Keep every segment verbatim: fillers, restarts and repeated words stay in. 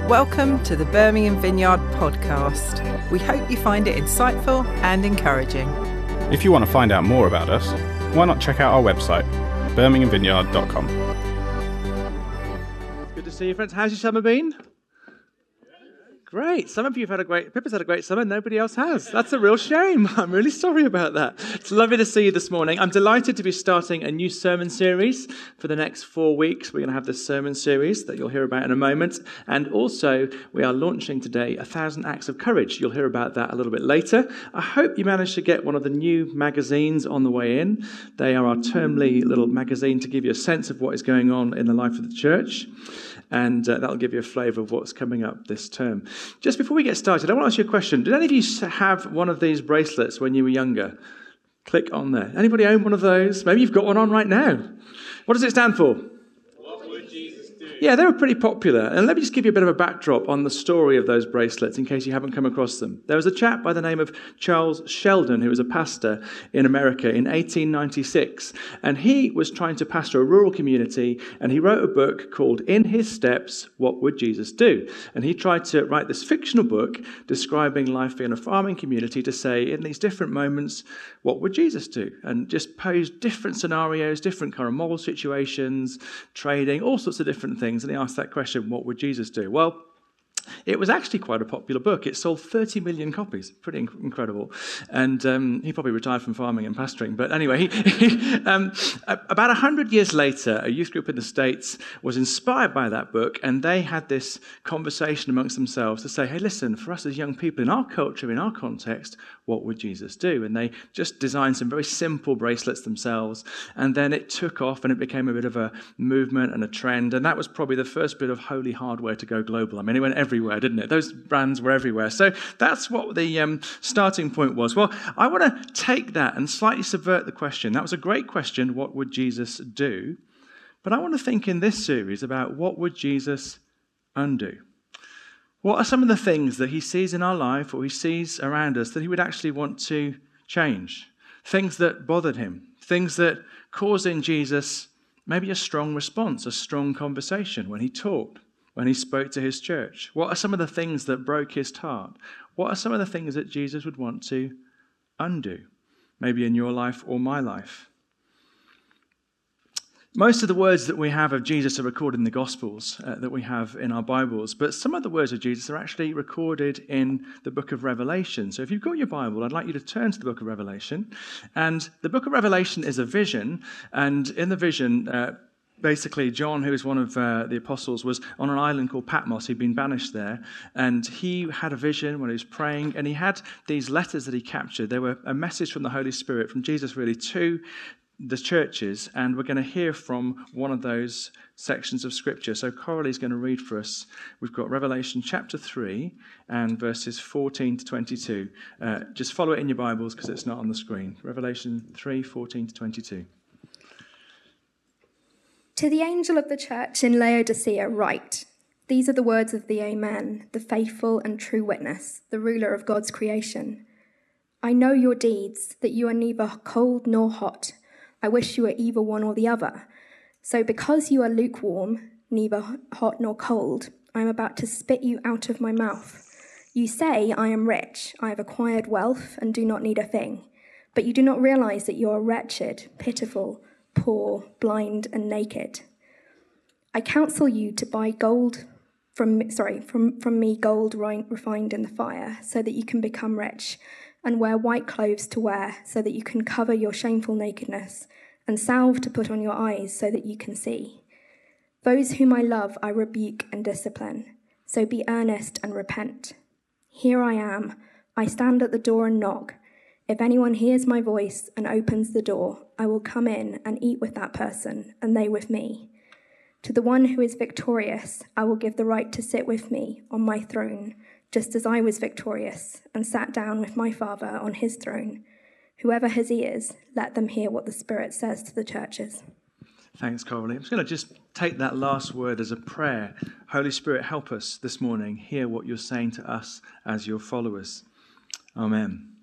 Welcome to the Birmingham Vineyard podcast. We hope you find it insightful and encouraging. If you want to find out more about us, why not check out our website, birmingham vineyard dot com. Good to see you, friends. How's your summer been? Great. Some of you have had a great, Pippa's had a great summer, nobody else has. That's a real shame. I'm really sorry about that. It's lovely to see you this morning. I'm delighted to be starting a new sermon series for the next four weeks. We're going to have this sermon series that you'll hear about in a moment. And also, we are launching today A Thousand Acts of Courage. You'll hear about that a little bit later. I hope you managed to get one of the new magazines on the way in. They are our termly little magazine to give you a sense of what is going on in the life of the church. And uh, that'll give you a flavour of what's coming up this term. Just before we get started, I want to ask you a question. Did any of you have one of these bracelets when you were younger? Click on there. Anybody own one of those? Maybe you've got one on right now. What does it stand for? What would Jesus do? Yeah, they were pretty popular. And let me just give you a bit of a backdrop on the story of those bracelets in case you haven't come across them. There was a chap by the name of Charles Sheldon who was a pastor in America in eighteen ninety-six. And he was trying to pastor a rural community, and he wrote a book called In His Steps, What Would Jesus Do? And he tried to write this fictional book describing life in a farming community to say, in these different moments, what would Jesus do? And just pose different scenarios, different kind of moral situations, trading, all sorts of different things. And he asked that question, what would Jesus do? Well, it was actually quite a popular book. It sold thirty million copies. Pretty inc- incredible. And um, he probably retired from farming and pastoring. But anyway, he, he, um, about one hundred years later, a youth group in the States was inspired by that book. And they had this conversation amongst themselves to say, hey, listen, for us as young people in our culture, in our context, what would Jesus do? And they just designed some very simple bracelets themselves. And then it took off and it became a bit of a movement and a trend. And that was probably the first bit of holy hardware to go global. I mean, it went everywhere, didn't it? Those brands were everywhere. So that's what the um, starting point was. Well, I want to take that and slightly subvert the question. That was a great question, what would Jesus do? But I want to think in this series about what would Jesus undo? What are some of the things that he sees in our life or he sees around us that he would actually want to change? Things that bothered him, things that caused in Jesus maybe a strong response, a strong conversation when he talked, when he spoke to his church. What are some of the things that broke his heart? What are some of the things that Jesus would want to undo, maybe in your life or my life? Most of the words that we have of Jesus are recorded in the Gospels uh, that we have in our Bibles, but some of the words of Jesus are actually recorded in the book of Revelation. So if you've got your Bible, I'd like you to turn to the book of Revelation. And the book of Revelation is a vision, and in the vision, uh, basically, John, who is one of uh, the apostles, was on an island called Patmos. He'd been banished there, and he had a vision when he was praying, and he had these letters that he captured. They were a message from the Holy Spirit, from Jesus really, to the churches, and we're going to hear from one of those sections of Scripture. So Coralie's going to read for us. We've got Revelation chapter three and verses fourteen to twenty-two. Uh, just follow it in your Bibles because it's not on the screen. Revelation three, fourteen to twenty-two. To the angel of the church in Laodicea write, these are the words of the Amen, the faithful and true witness, the ruler of God's creation. I know your deeds, that you are neither cold nor hot. I wish you were either one or the other. So because you are lukewarm, neither hot nor cold, I am about to spit you out of my mouth. You say, I am rich, I have acquired wealth and do not need a thing. But you do not realize that you are wretched, pitiful, poor, blind, and naked. I counsel you to buy gold from sorry from, from me gold refined in the fire, so that you can become rich, and wear white clothes to wear, so that you can cover your shameful nakedness, and salve to put on your eyes, so that you can see. Those whom I love I rebuke and discipline, so be earnest and repent. Here I am, I stand at the door and knock. If anyone hears my voice and opens the door, I will come in and eat with that person, and they with me. To the one who is victorious, I will give the right to sit with me on my throne, just as I was victorious and sat down with my Father on his throne. Whoever has ears, let them hear what the Spirit says to the churches. Thanks, Coralie. I'm just going to just take that last word as a prayer. Holy Spirit, help us this morning hear what you're saying to us as your followers. Amen.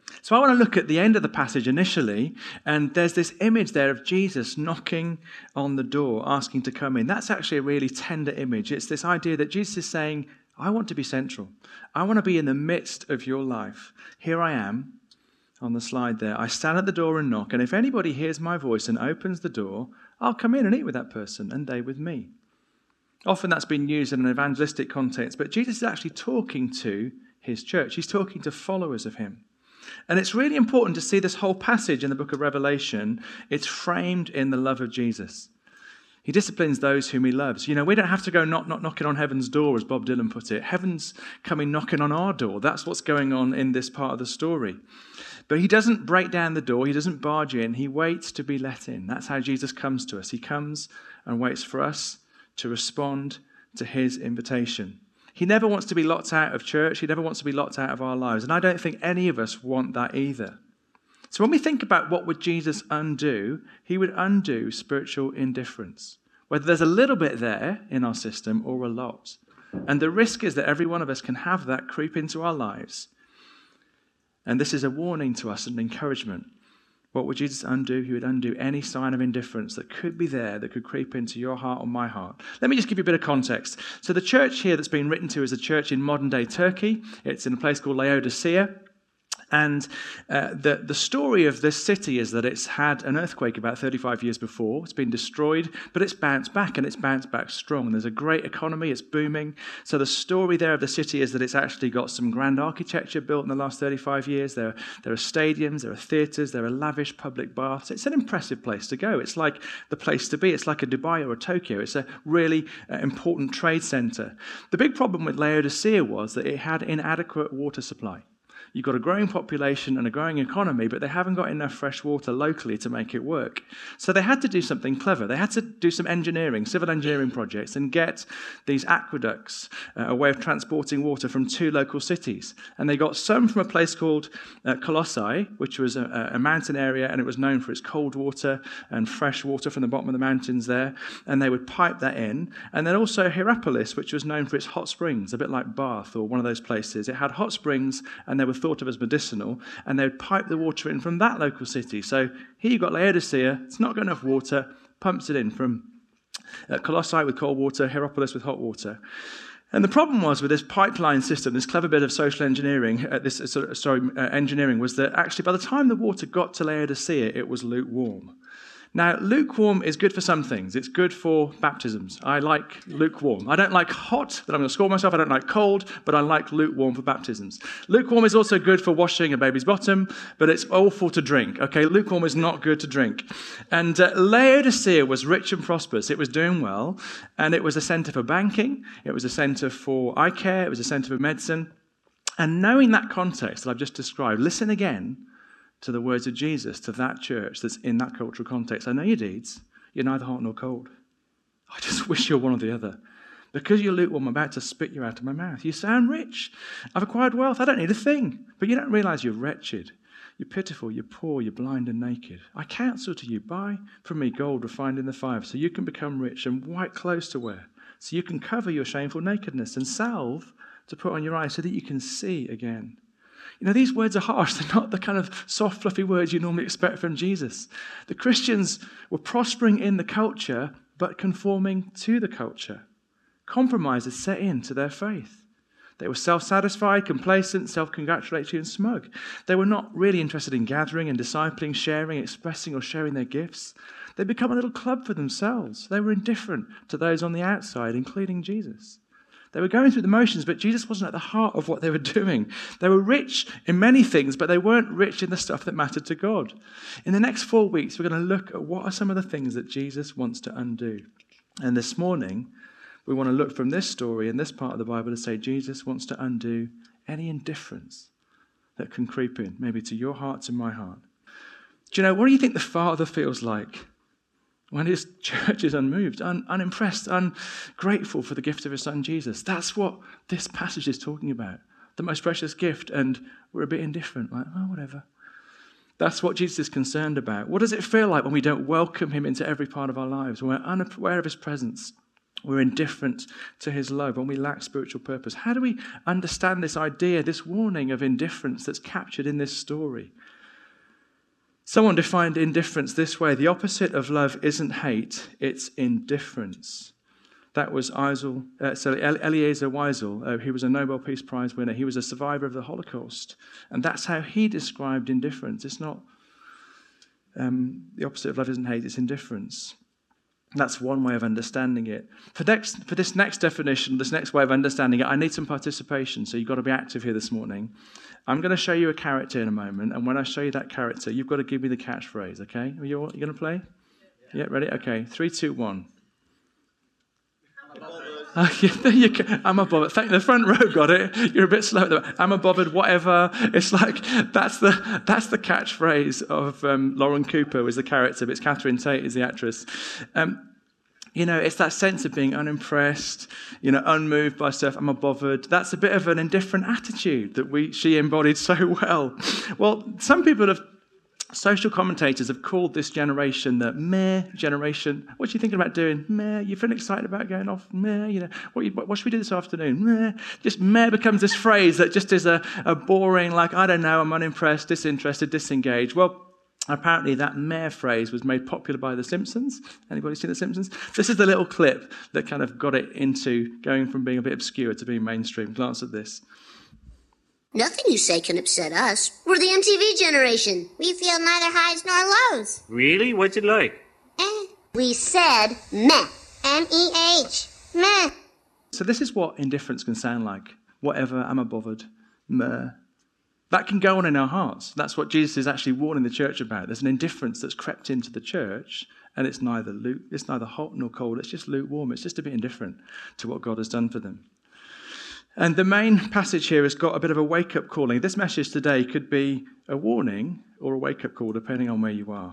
So I want to look at the end of the passage initially, and there's this image there of Jesus knocking on the door, asking to come in. That's actually a really tender image. It's this idea that Jesus is saying, I want to be central. I want to be in the midst of your life. Here I am on the slide there. I stand at the door and knock, and if anybody hears my voice and opens the door, I'll come in and eat with that person, and they with me. Often that's been used in an evangelistic context, but Jesus is actually talking to his church. He's talking to followers of him. And it's really important to see this whole passage in the book of Revelation. It's framed in the love of Jesus. He disciplines those whom he loves. You know, we don't have to go knock, knock, knocking on heaven's door, as Bob Dylan put it. Heaven's coming knocking on our door. That's what's going on in this part of the story. But he doesn't break down the door. He doesn't barge in. He waits to be let in. That's how Jesus comes to us. He comes and waits for us to respond to his invitation. He never wants to be locked out of church. He never wants to be locked out of our lives. And I don't think any of us want that either. So when we think about what would Jesus undo, he would undo spiritual indifference. Whether there's a little bit there in our system or a lot. And the risk is that every one of us can have that creep into our lives. And this is a warning to us and encouragement. What would Jesus undo? He would undo any sign of indifference that could be there, that could creep into your heart or my heart. Let me just give you a bit of context. So the church here that's been written to is a church in modern-day Turkey. It's in a place called Laodicea. And uh, the, the story of this city is that it's had an earthquake about thirty-five years before. It's been destroyed, but it's bounced back, and it's bounced back strong. And there's a great economy. It's booming. So the story there of the city is that it's actually got some grand architecture built in the last thirty-five years. There, there are stadiums, there are theatres, there are lavish public baths. It's an impressive place to go. It's like the place to be. It's like a Dubai or a Tokyo. It's a really uh, important trade centre. The big problem with Laodicea was that it had inadequate water supply. You've got a growing population and a growing economy, but they haven't got enough fresh water locally to make it work. So they had to do something clever. They had to do some engineering, civil engineering projects, and get these aqueducts, uh, a way of transporting water from two local cities. And they got some from a place called uh, Colossae, which was a, a mountain area, and it was known for its cold water and fresh water from the bottom of the mountains there. And they would pipe that in. And then also Hierapolis, which was known for its hot springs, a bit like Bath or one of those places. It had hot springs, and they were thought of as medicinal, and they would pipe the water in from that local city. So here you've got Laodicea, it's not got enough water, pumps it in from uh, Colossae with cold water, Hierapolis with hot water. And the problem was with this pipeline system, this clever bit of social engineering, uh, this uh, sorry, uh, engineering, was that actually by the time the water got to Laodicea, it was lukewarm. Now, lukewarm is good for some things. It's good for baptisms. I like lukewarm. I don't like hot, that I'm going to score myself. I don't like cold, but I like lukewarm for baptisms. Lukewarm is also good for washing a baby's bottom, but it's awful to drink. Okay, lukewarm is not good to drink. And uh, Laodicea was rich and prosperous. It was doing well, and it was a centre for banking. It was a centre for eye care. It was a centre for medicine. And knowing that context that I've just described, listen again to the words of Jesus, to that church that's in that cultural context. I know your deeds. You're neither hot nor cold. I just wish you're one or the other. Because you're lukewarm, I'm about to spit you out of my mouth. You sound rich. I've acquired wealth. I don't need a thing. But you don't realize you're wretched. You're pitiful. You're poor. You're blind and naked. I counsel to you, buy from me gold refined in the fire, so you can become rich, and white clothes to wear, so you can cover your shameful nakedness, and salve to put on your eyes so that you can see again. You know, these words are harsh. They're not the kind of soft, fluffy words you normally expect from Jesus. The Christians were prospering in the culture, but conforming to the culture. Compromise had set into their faith. They were self-satisfied, complacent, self-congratulatory, and smug. They were not really interested in gathering and discipling, sharing, expressing, or sharing their gifts. They'd become a little club for themselves. They were indifferent to those on the outside, including Jesus. They were going through the motions, but Jesus wasn't at the heart of what they were doing. They were rich in many things, but they weren't rich in the stuff that mattered to God. In the next four weeks, we're going to look at what are some of the things that Jesus wants to undo. And this morning, we want to look from this story and this part of the Bible to say Jesus wants to undo any indifference that can creep in, maybe to your heart, to my heart. Do you know, what do you think the Father feels like when his church is unmoved, un- unimpressed, ungrateful for the gift of his son Jesus? That's what this passage is talking about. The most precious gift, and we're a bit indifferent, like, oh, whatever. That's what Jesus is concerned about. What does it feel like when we don't welcome him into every part of our lives, when we're unaware of his presence, We're indifferent to his love, when we lack spiritual purpose. How do we understand this idea, this warning of indifference that's captured in this story? Someone defined indifference this way: the opposite of love isn't hate, it's indifference. That was Eisel, uh, sorry, Eliezer Wiesel. Uh, he was a Nobel Peace Prize winner. He was a survivor of the Holocaust. And that's how he described indifference. It's not um, the opposite of love isn't hate, it's indifference. That's one way of understanding it. For, next, for this next definition, this next way of understanding it, I need some participation, so you've got to be active here this morning. I'm going to show you a character in a moment, and when I show you that character, you've got to give me the catchphrase, okay? Are you, you going to play? Yeah, ready? Okay, three, two, one. Oh, yeah, there you go. I'm a bothered. Thank the front row got it. You're a bit slow at the back. I'm a bothered, whatever. It's like, that's the that's the catchphrase of um, Lauren Cooper was the character, but it's Catherine Tate is the actress. Um, you know, it's that sense of being unimpressed, you know, unmoved by stuff. I'm a bothered. That's a bit of an indifferent attitude that we she embodied so well. Well, some people have Social commentators have called this generation the meh generation. What are you thinking about doing? Meh. You feeling excited about going off? Meh. You know, what, you, what should we do this afternoon? Meh. Just meh becomes this phrase that just is a, a boring, like, I don't know, I'm unimpressed, disinterested, disengaged. Well, apparently that meh phrase was made popular by The Simpsons. Anybody seen The Simpsons? This is the little clip that kind of got it into going from being a bit obscure to being mainstream. Glance at this. Nothing you say can upset us. We're the M T V generation. We feel neither highs nor lows. Really? What's it like? Eh. We said meh. M E H. Meh. So this is what indifference can sound like. Whatever, I'm a bothered. Meh. That can go on in our hearts. That's what Jesus is actually warning the church about. There's an indifference that's crept into the church, and it's neither lu- it's neither hot nor cold. It's just lukewarm. It's just a bit indifferent to what God has done for them. And the main passage here has got a bit of a wake-up calling. This message today could be a warning or a wake-up call, depending on where you are.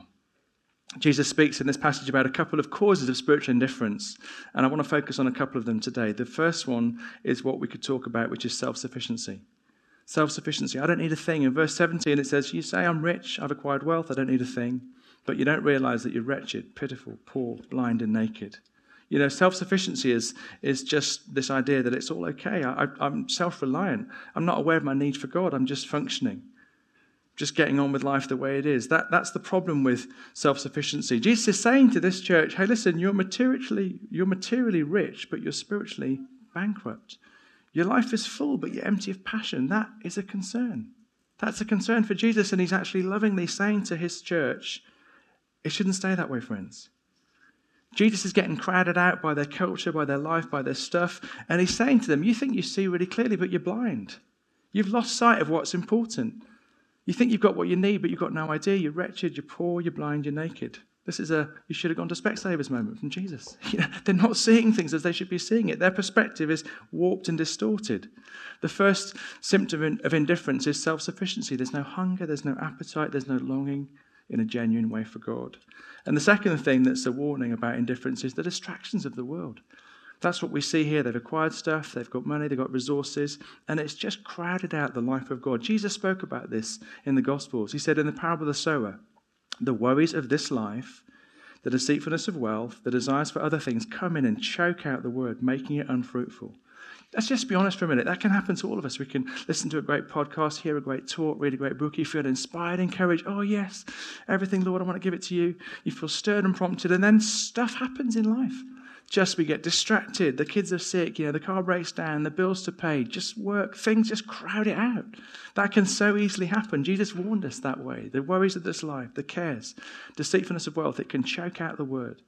Jesus speaks in this passage about a couple of causes of spiritual indifference, and I want to focus on a couple of them today. The first one is what we could talk about, which is self-sufficiency. Self-sufficiency. I don't need a thing. In verse seventeen, it says, you say, I'm rich, I've acquired wealth, I don't need a thing. But you don't realize that you're wretched, pitiful, poor, blind, and naked. You know, self-sufficiency is is just this idea that it's all okay. I, I'm self-reliant. I'm not aware of my need for God. I'm just functioning, just getting on with life the way it is. That That's the problem with self-sufficiency. Jesus is saying to this church, hey, listen, you're materially, you're materially rich, but you're spiritually bankrupt. Your life is full, but you're empty of passion. That is a concern. That's a concern for Jesus, and he's actually lovingly saying to his church, it shouldn't stay that way, friends. Jesus is getting crowded out by their culture, by their life, by their stuff. And he's saying to them, you think you see really clearly, but you're blind. You've lost sight of what's important. You think you've got what you need, but you've got no idea. You're wretched, you're poor, you're blind, you're naked. This is a, you should have gone to Specsavers moment from Jesus. You know, they're not seeing things as they should be seeing it. Their perspective is warped and distorted. The first symptom of indifference is self-sufficiency. There's no hunger, there's no appetite, there's no longing in a genuine way for God. And the second thing that's a warning about indifference is the distractions of the world. That's what we see here. They've acquired stuff, they've got money, they've got resources, and it's just crowded out the life of God. Jesus spoke about this in the Gospels. He said in the parable of the sower, the worries of this life, the deceitfulness of wealth, the desires for other things come in and choke out the word, making it unfruitful. Let's just be honest for a minute. That can happen to all of us. We can listen to a great podcast, hear a great talk, read a great book. You feel inspired, encouraged. Oh, yes, everything, Lord, I want to give it to you. You feel stirred and prompted, and then stuff happens in life. Just we get distracted. The kids are sick. You know, the car breaks down. The bills to pay. Just work. Things just crowd it out. That can so easily happen. Jesus warned us that way. The worries of this life, the cares, deceitfulness of wealth, it can choke out the word.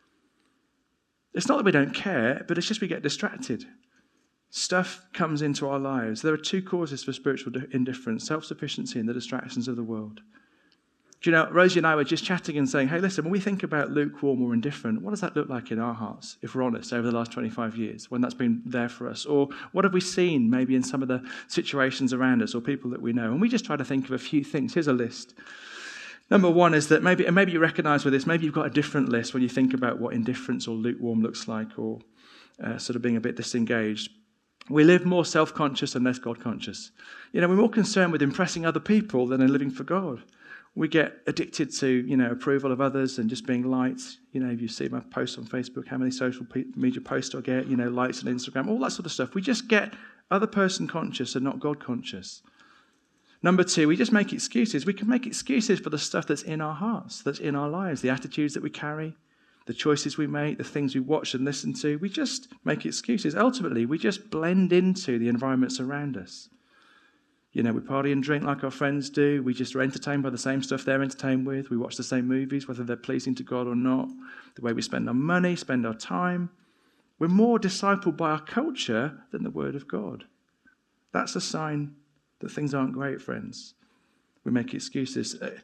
It's not that we don't care, but it's just we get distracted. Stuff comes into our lives. There are two causes for spiritual indifference, self-sufficiency and the distractions of the world. Do you know, Rosie and I were just chatting and saying, hey, listen, when we think about lukewarm or indifferent, what does that look like in our hearts, if we're honest, over the last twenty-five years, when that's been there for us? Or what have we seen maybe in some of the situations around us or people that we know? And we just try to think of a few things. Here's a list. Number one is that maybe, and maybe you recognize with this, maybe you've got a different list when you think about what indifference or lukewarm looks like, or uh, sort of being a bit disengaged. We live more self-conscious and less God-conscious. You know, we're more concerned with impressing other people than in living for God. We get addicted to, you know, approval of others and just being liked. You know, if you see my posts on Facebook, how many social media posts I get, you know, likes on Instagram, all that sort of stuff. We just get other person conscious and not God conscious. Number two, we just make excuses. We can make excuses for the stuff that's in our hearts, that's in our lives, the attitudes that we carry, the choices we make, the things we watch and listen to. We just make excuses. Ultimately, we just blend into the environments around us. You know, we party and drink like our friends do. We just are entertained by the same stuff they're entertained with. We watch the same movies, whether they're pleasing to God or not. The way we spend our money, spend our time. We're more discipled by our culture than the Word of God. That's a sign that things aren't great, friends. We make excuses. Uh,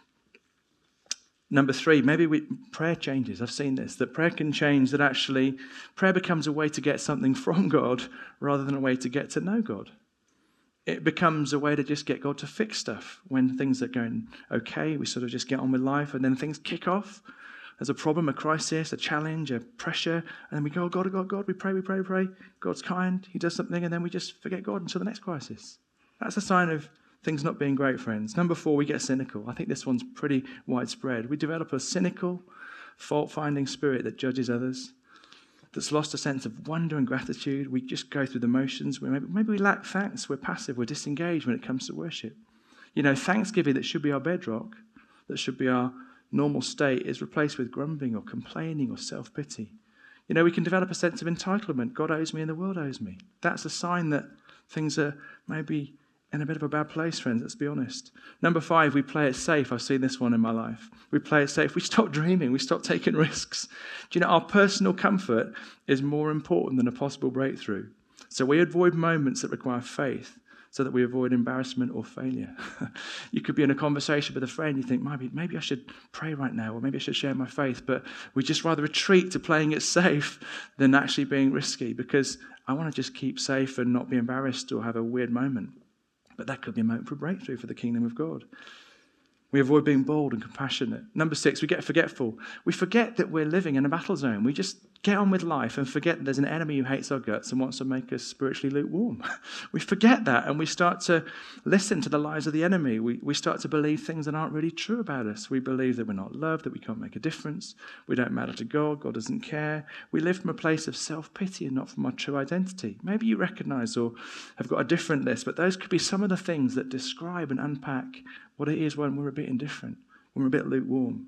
number three, maybe we, prayer changes. I've seen this, that prayer can change, that actually prayer becomes a way to get something from God rather than a way to get to know God. It becomes a way to just get God to fix stuff. When things are going okay, we sort of just get on with life, and then things kick off. There's a problem, a crisis, a challenge, a pressure, and then we go, oh, God, oh, God, God, we pray, we pray, we pray. God's kind, he does something, and then we just forget God until the next crisis. That's a sign of things not being great, friends. Number four, we get cynical. I think this one's pretty widespread. We develop a cynical, fault-finding spirit that judges others, that's lost a sense of wonder and gratitude. We just go through the motions. We maybe, maybe we lack thanks. We're passive. We're disengaged when it comes to worship. You know, thanksgiving that should be our bedrock, that should be our normal state, is replaced with grumbling or complaining or self-pity. You know, we can develop a sense of entitlement. God owes me and the world owes me. That's a sign that things are maybe in a bit of a bad place, friends, let's be honest. Number five, we play it safe. I've seen this one in my life. We play it safe. We stop dreaming. We stop taking risks. Do you know, our personal comfort is more important than a possible breakthrough. So we avoid moments that require faith so that we avoid embarrassment or failure. You could be in a conversation with a friend. You think, maybe, maybe I should pray right now, or maybe I should share my faith. But we just rather retreat to playing it safe than actually being risky, because I want to just keep safe and not be embarrassed or have a weird moment. But that could be a moment for breakthrough for the kingdom of God. We avoid being bold and compassionate. Number six, we get forgetful. We forget that we're living in a battle zone. We just get on with life and forget that there's an enemy who hates our guts and wants to make us spiritually lukewarm. We forget that, and we start to listen to the lies of the enemy. We, we start to believe things that aren't really true about us. We believe that we're not loved, that we can't make a difference. We don't matter to God. God doesn't care. We live from a place of self-pity and not from our true identity. Maybe you recognize or have got a different list, but those could be some of the things that describe and unpack what it is when we're a bit indifferent, when we're a bit lukewarm.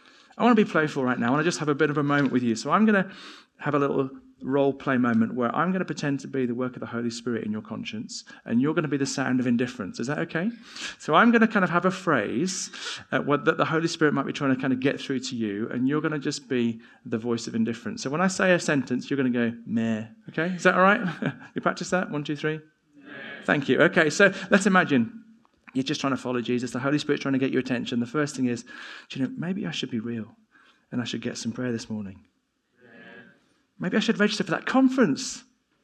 I want to be playful right now. I want to just have a bit of a moment with you. So I'm going to have a little role play moment where I'm going to pretend to be the work of the Holy Spirit in your conscience, and you're going to be the sound of indifference. Is that okay? So I'm going to kind of have a phrase uh, what, that the Holy Spirit might be trying to kind of get through to you, and you're going to just be the voice of indifference. So when I say a sentence, you're going to go, meh. Okay? Is that all right? You practice that? One, two, three? Meh. Thank you. Okay, so let's imagine you're just trying to follow Jesus. The Holy Spirit's trying to get your attention. The first thing is, do you know, maybe I should be real and I should get some prayer this morning. Amen. Maybe I should register for that conference.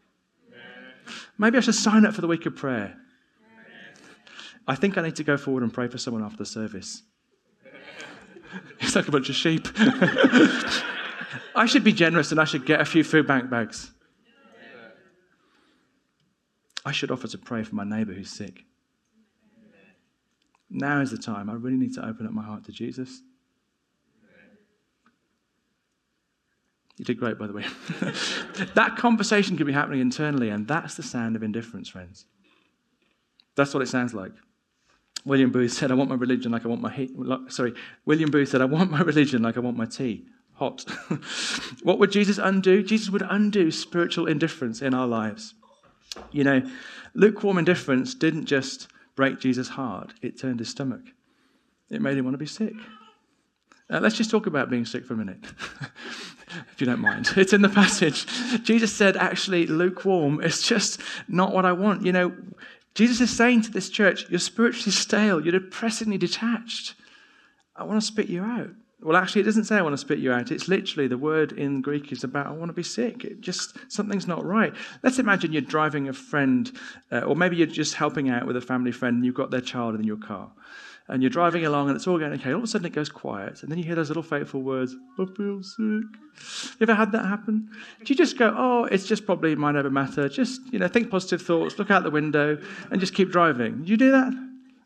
Amen. Maybe I should sign up for the week of prayer. Amen. I think I need to go forward and pray for someone after the service. It's like a bunch of sheep. I should be generous and I should get a few food bank bags. Amen. I should offer to pray for my neighbour who's sick. Now is the time. I really need to open up my heart to Jesus. You did great, by the way. That conversation could be happening internally, and that's the sound of indifference, friends. That's what it sounds like. William Booth said, I want my religion like I want my heat. Sorry, William Booth said, I want my religion like I want my tea. Hot. What would Jesus undo? Jesus would undo spiritual indifference in our lives. You know, lukewarm indifference didn't just break Jesus' heart, it turned his stomach. It made him want to be sick. Uh, let's just talk about being sick for a minute, if you don't mind. It's in the passage. Jesus said, actually, lukewarm is just not what I want. You know, Jesus is saying to this church, you're spiritually stale, you're depressingly detached. I want to spit you out. Well, actually, it doesn't say I want to spit you out. It's literally, the word in Greek is about I want to be sick. It just, something's not right. Let's imagine you're driving a friend, uh, or maybe you're just helping out with a family friend and you've got their child in your car. And you're driving along and it's all going okay. All of a sudden it goes quiet. And then you hear those little fateful words, I feel sick. You ever had that happen? Do you just go, oh, it's just probably mind over matter. Just, you know, think positive thoughts, look out the window and just keep driving. Do you do that?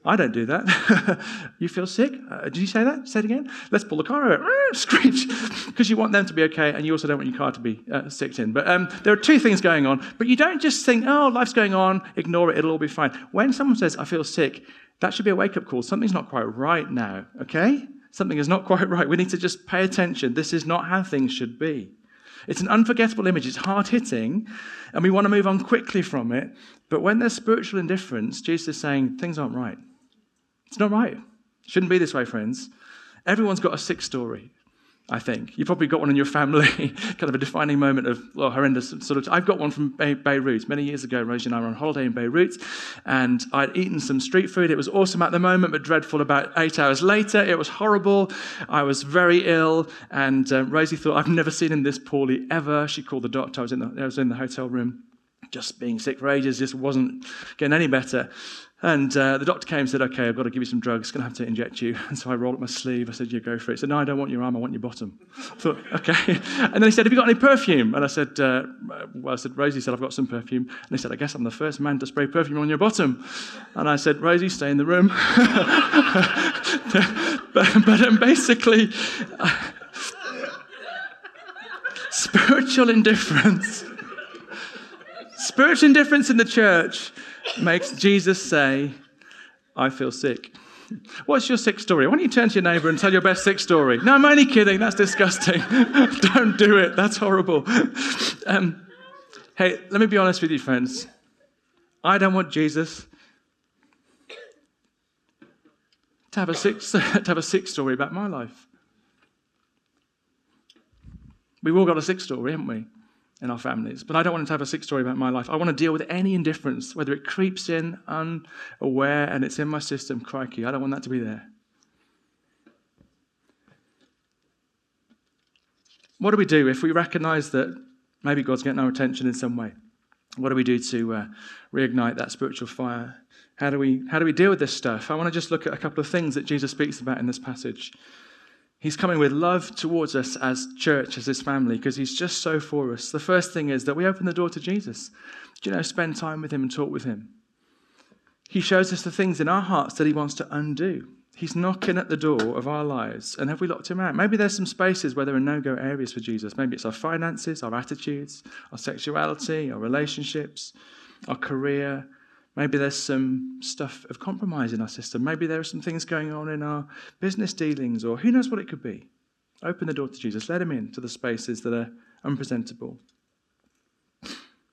I don't do that. You feel sick? Uh, did you say that? Say it again. Let's pull the car over. Screech. Because you want them to be okay, and you also don't want your car to be uh, sicked in. But um, there are two things going on. But you don't just think, oh, life's going on, ignore it, it'll all be fine. When someone says, I feel sick, that should be a wake-up call. Something's not quite right now, okay? Something is not quite right. We need to just pay attention. This is not how things should be. It's an unforgettable image. It's hard-hitting, and we want to move on quickly from it. But when there's spiritual indifference, Jesus is saying, things aren't right. It's not right. It shouldn't be this way, friends. Everyone's got a sick story, I think. You've probably got one in your family, kind of a defining moment of well, horrendous sort of... I've got one from Be- Beirut. Many years ago, Rosie and I were on holiday in Beirut, and I'd eaten some street food. It was awesome at the moment, but dreadful about eight hours later. It was horrible. I was very ill, and uh, Rosie thought, I've never seen him this poorly ever. She called the doctor. I was in the, I was in the hotel room, just being sick for ages, just wasn't getting any better. And uh, the doctor came and said, okay, I've got to give you some drugs, going to have to inject you. And so I rolled up my sleeve. I said, yeah, go for it. He said, no, I don't want your arm, I want your bottom. I thought, okay. And then he said, have you got any perfume? And I said, uh, well, I said, Rosie said, I've got some perfume. And he said, I guess I'm the first man to spray perfume on your bottom. And I said, Rosie, stay in the room. but but um, basically, uh, spiritual indifference. Spiritual indifference in the church makes Jesus say, I feel sick. What's your sick story? Why don't you turn to your neighbour and tell your best sick story? No, I'm only kidding. That's disgusting. Don't do it. That's horrible. Um, hey, let me be honest with you, friends. I don't want Jesus to have a sick, to have a sick story about my life. We've all got a sick story, haven't we? In our families. But I don't want to have a sick story about my life. I want to deal with any indifference, whether it creeps in unaware and it's in my system. Crikey, I don't want that to be there. What do we do if we recognize that maybe God's getting our attention in some way? What do we do to uh, reignite that spiritual fire? How do we how do we deal with this stuff? I want to just look at a couple of things that Jesus speaks about in this passage. He's coming with love towards us as church, as his family, because he's just so for us. The first thing is that we open the door to Jesus. Do you know, spend time with him and talk with him. He shows us the things in our hearts that he wants to undo. He's knocking at the door of our lives. And have we locked him out? Maybe there's some spaces where there are no-go areas for Jesus. Maybe it's our finances, our attitudes, our sexuality, our relationships, our career. Maybe there's some stuff of compromise in our system. Maybe there are some things going on in our business dealings, or who knows what it could be. Open the door to Jesus. Let him in to the spaces that are unpresentable. It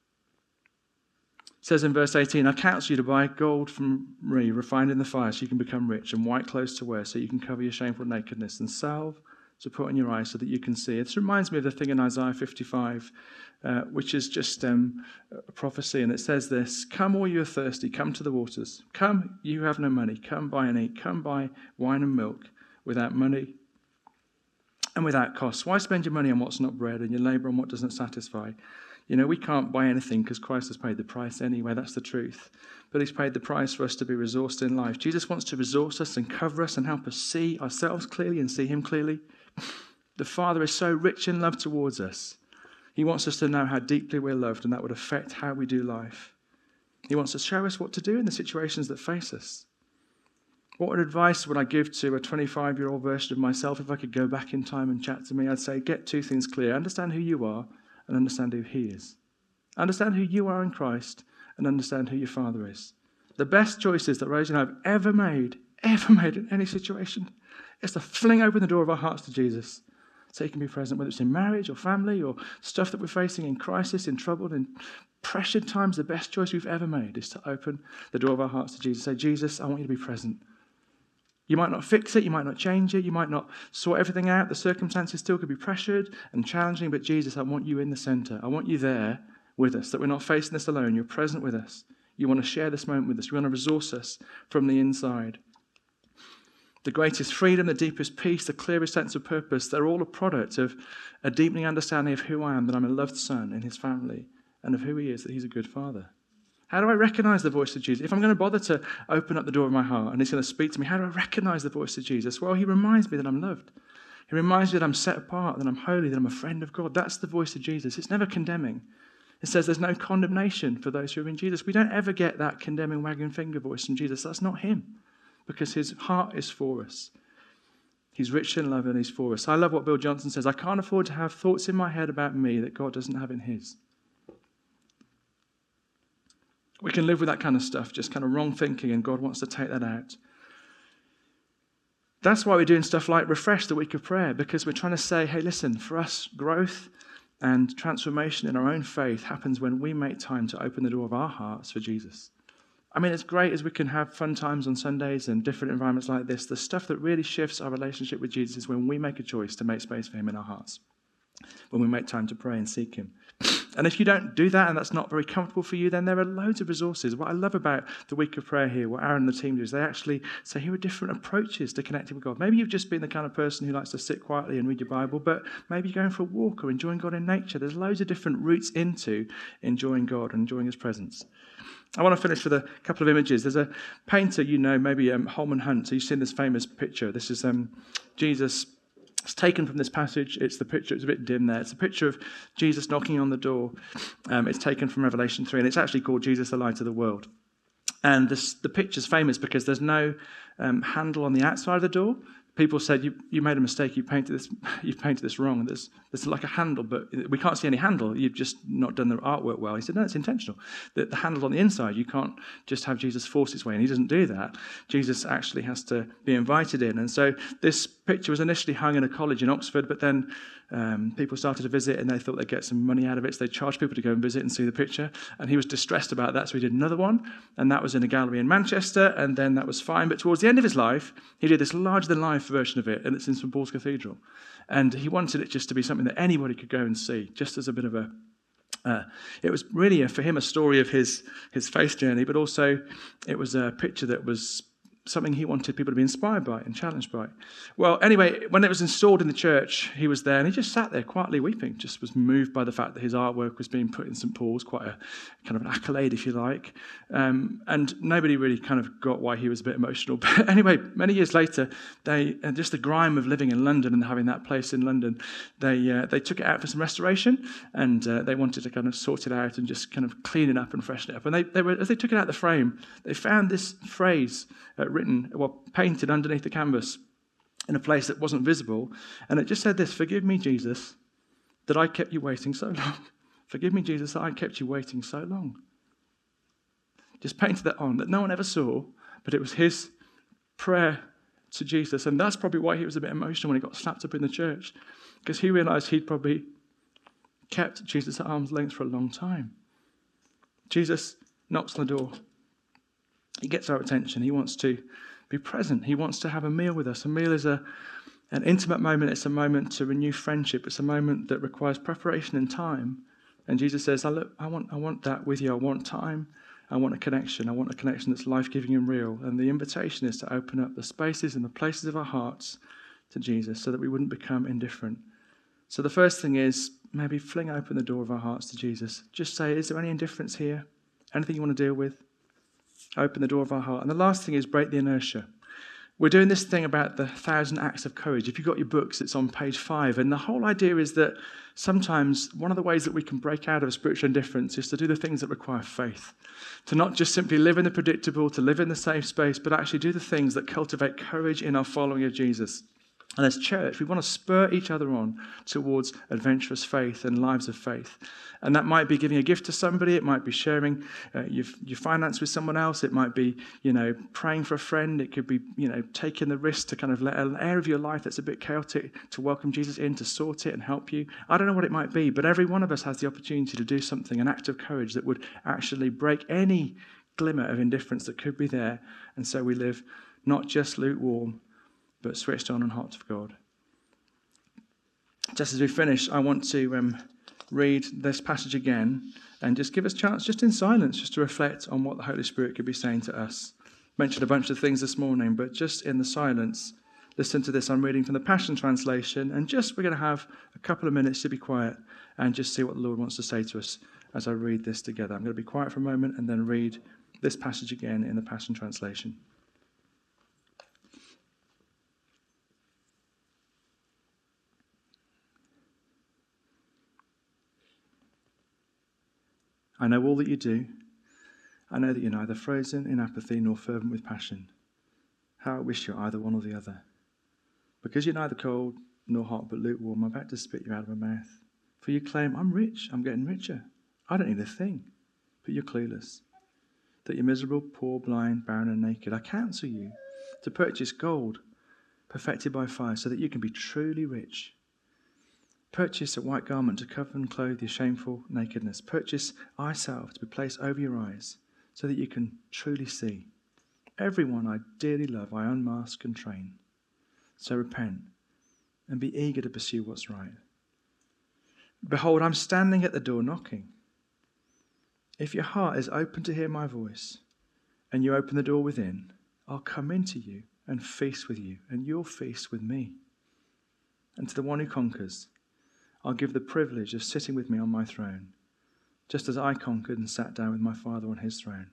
says in verse eighteen, I counsel you to buy gold from me, refined in the fire, so you can become rich, and white clothes to wear, so you can cover your shameful nakedness, and salve to put in your eyes so that you can see. It reminds me of the thing in Isaiah fifty-five, uh, which is just um, a prophecy, and it says this, come all you are thirsty, come to the waters. Come, you have no money, come buy and eat. Come buy wine and milk without money and without cost. Why spend your money on what's not bread and your labour on what doesn't satisfy? You know, we can't buy anything because Christ has paid the price anyway. That's the truth. But he's paid the price for us to be resourced in life. Jesus wants to resource us and cover us and help us see ourselves clearly and see him clearly. The Father is so rich in love towards us. He wants us to know how deeply we're loved, and that would affect how we do life. He wants to show us what to do in the situations that face us. What advice would I give to a twenty-five-year-old version of myself if I could go back in time and chat to me? I'd say, get two things clear. Understand who you are and understand who he is. Understand who you are in Christ and understand who your Father is. The best choices that Rosie and I have ever made, ever made in any situation, is to fling open the door of our hearts to Jesus so he can be present, whether it's in marriage or family or stuff that we're facing in crisis, in trouble, in pressured times. The best choice we've ever made is to open the door of our hearts to Jesus. Say, Jesus, I want you to be present. You might not fix it, you might not change it, you might not sort everything out. The circumstances still could be pressured and challenging, but Jesus, I want you in the center. I want you there with us, that we're not facing this alone. You're present with us. You want to share this moment with us. You want to resource us from the inside. The greatest freedom, the deepest peace, the clearest sense of purpose, they're all a product of a deepening understanding of who I am, that I'm a loved son in his family, and of who he is, that he's a good father. How do I recognize the voice of Jesus? If I'm going to bother to open up the door of my heart and he's going to speak to me, how do I recognize the voice of Jesus? Well, he reminds me that I'm loved. He reminds me that I'm set apart, that I'm holy, that I'm a friend of God. That's the voice of Jesus. It's never condemning. It says there's no condemnation for those who are in Jesus. We don't ever get that condemning wagging finger voice from Jesus. That's not him. because his heart is for us. He's rich in love and he's for us. I love what Bill Johnson says. I can't afford to have thoughts in my head about me that God doesn't have in his. We can live with that kind of stuff, just kind of wrong thinking, and God wants to take that out. That's why we're doing stuff like Refresh, the week of prayer, because we're trying to say, hey, listen, for us, growth and transformation in our own faith happens when we make time to open the door of our hearts for Jesus. I mean, as great as we can have fun times on Sundays and different environments like this, the stuff that really shifts our relationship with Jesus is when we make a choice to make space for him in our hearts, when we make time to pray and seek him. And if you don't do that and that's not very comfortable for you, then there are loads of resources. What I love about the week of prayer here, what Aaron and the team do, is they actually say, here are different approaches to connecting with God. Maybe you've just been the kind of person who likes to sit quietly and read your Bible, but maybe you're going for a walk or enjoying God in nature. There's loads of different routes into enjoying God and enjoying his presence. I want to finish with a couple of images. There's a painter, you know, maybe um, Holman Hunt. So you've seen this famous picture. This is um, Jesus. It's taken from this passage. It's the picture. It's a bit dim there. It's a picture of Jesus knocking on the door. Um, it's taken from Revelation three, and it's actually called Jesus, the Light of the World. And this, the picture's famous because there's no um, handle on the outside of the door. People said, you, you made a mistake, you painted this you've painted this wrong. There's, there's like a handle, but we can't see any handle. You've just not done the artwork well. He said, no, it's intentional. The, the handle on the inside, you can't just have Jesus force his way in. He doesn't do that. Jesus actually has to be invited in. And so this picture was initially hung in a college in Oxford, but then um, people started to visit and they thought they'd get some money out of it. So they charged people to go and visit and see the picture. And he was distressed about that, so he did another one. And that was in a gallery in Manchester, and then that was fine. But towards the end of his life, he did this larger-than-life version of it, and it's in Saint Paul's Cathedral. And he wanted it just to be something that anybody could go and see, just as a bit of a... Uh, it was really, a, for him, a story of his, his faith journey, but also it was a picture that was something he wanted people to be inspired by and challenged by. Well, anyway, when it was installed in the church, he was there, and he just sat there quietly weeping, just was moved by the fact that his artwork was being put in Saint Paul's, quite a kind of an accolade, if you like. Um, and nobody really kind of got why he was a bit emotional. But anyway, many years later, they and just the grime of living in London and having that place in London, they uh, they took it out for some restoration, and uh, they wanted to kind of sort it out and just kind of clean it up and freshen it up. And they, they were, as they took it out of the frame, they found this phrase uh, written, well, painted underneath the canvas in a place that wasn't visible. And it just said this: forgive me, Jesus, that I kept you waiting so long. Forgive me, Jesus, that I kept you waiting so long. Just painted that on, that no one ever saw, but it was his prayer to Jesus. And that's probably why he was a bit emotional when he got slapped up in the church, because he realized he'd probably kept Jesus at arm's length for a long time. Jesus knocks on the door. He gets our attention. He wants to be present. He wants to have a meal with us. A meal is a, an intimate moment. It's a moment to renew friendship. It's a moment that requires preparation and time. And Jesus says, I, look, I, want, I want that with you. I want time. I want a connection. I want a connection that's life-giving and real. And the invitation is to open up the spaces and the places of our hearts to Jesus so that we wouldn't become indifferent. So the first thing is maybe fling open the door of our hearts to Jesus. Just say, is there any indifference here? Anything you want to deal with? Open the door of our heart. And the last thing is break the inertia. We're doing this thing about the thousand acts of courage. If you've got your books, it's on page five. And the whole idea is that sometimes one of the ways that we can break out of spiritual indifference is to do the things that require faith. To not just simply live in the predictable, to live in the safe space, but actually do the things that cultivate courage in our following of Jesus. And as church, we want to spur each other on towards adventurous faith and lives of faith. And that might be giving a gift to somebody. It might be sharing uh, your, your finance with someone else. It might be, you know, praying for a friend. It could be, you know, taking the risk to kind of let an area of your life that's a bit chaotic to welcome Jesus in, to sort it and help you. I don't know what it might be, but every one of us has the opportunity to do something, an act of courage that would actually break any glimmer of indifference that could be there. And so we live not just lukewarm, but switched on and hot for God. Just as we finish, I want to um, read this passage again and just give us a chance, just in silence, just to reflect on what the Holy Spirit could be saying to us. Mentioned a bunch of things this morning, but just in the silence, listen to this. I'm reading from the Passion Translation, and just we're going to have a couple of minutes to be quiet and just see what the Lord wants to say to us as I read this together. I'm going to be quiet for a moment and then read this passage again in the Passion Translation. I know all that you do. I know that you're neither frozen in apathy nor fervent with passion. How I wish you're either one or the other. Because you're neither cold nor hot but lukewarm, I'm about to spit you out of my mouth. For you claim, I'm rich, I'm getting richer. I don't need a thing. But you're clueless. That you're miserable, poor, blind, barren and naked. I counsel you to purchase gold, perfected by fire, so that you can be truly rich. Purchase a white garment to cover and clothe your shameful nakedness. Purchase eye salve to be placed over your eyes, so that you can truly see. Everyone I dearly love, I unmask and train. So repent and be eager to pursue what's right. Behold, I'm standing at the door knocking. If your heart is open to hear my voice, and you open the door within, I'll come into you and feast with you, and you'll feast with me. And to the one who conquers, I'll give the privilege of sitting with me on my throne, just as I conquered and sat down with my Father on his throne.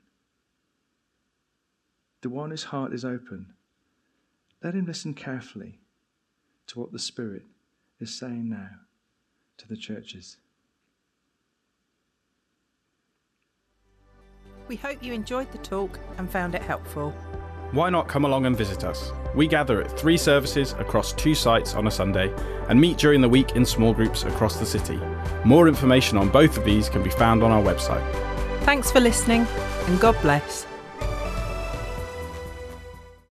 The one whose heart is open, let him listen carefully to what the Spirit is saying now to the churches. We hope you enjoyed the talk and found it helpful. Why not come along and visit us? We gather at three services across two sites on a Sunday and meet during the week in small groups across the city. More information on both of these can be found on our website. Thanks for listening, and God bless.